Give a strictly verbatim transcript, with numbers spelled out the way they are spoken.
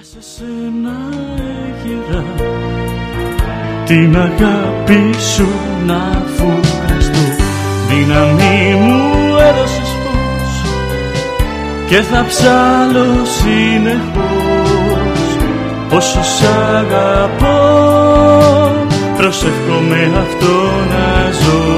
Σε σένα έγιρα την αγάπη σου να φουγκραστώ. Δύναμη μου έδωσες φως και θα ψάλω συνεχώς. Όσο σ' αγαπώ προσεύχομαι αυτό να ζω.